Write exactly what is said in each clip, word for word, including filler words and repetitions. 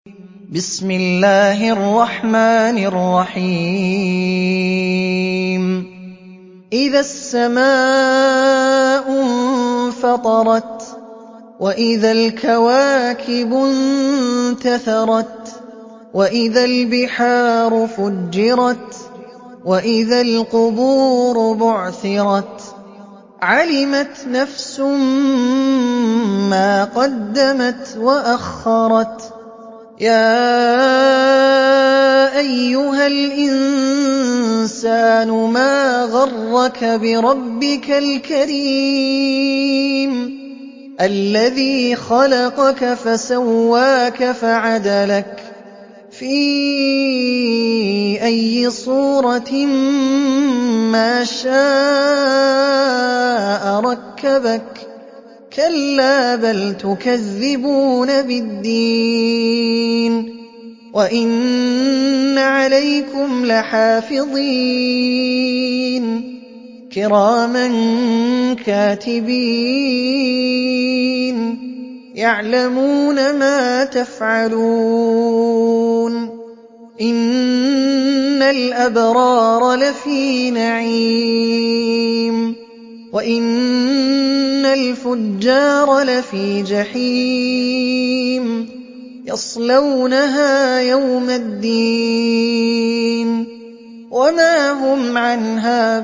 بسم الله الرحمن الرحيم إذا السماء انفطرت وإذا الكواكب انتثرت وإذا البحار فجرت وإذا القبور بعثرت علمت نفس ما قدمت وأخرت يا أيها الإنسان ما غرك بربك الكريم الذي خلقك فسواك فعدلك في أي صورة ما شاء ركبك كلا بل تكذبون بالدين وإن عليكم لحافظين كراما كاتبين يعلمون ما تفعلون إن الأبرار لفي نعيم وإن الفجار لفي جحيم يصلونها يوم الدين وما هم عنها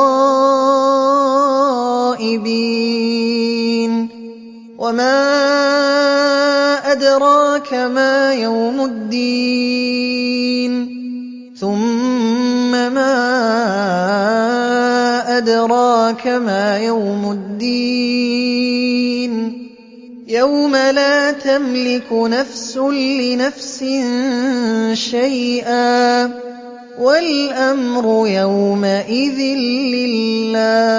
بغائبين وما أدراك ما يوم الدين ثم ما أدراك ما يوم الدين يوم لا تملك نفس لنفس شيئا والأمر يومئذ لله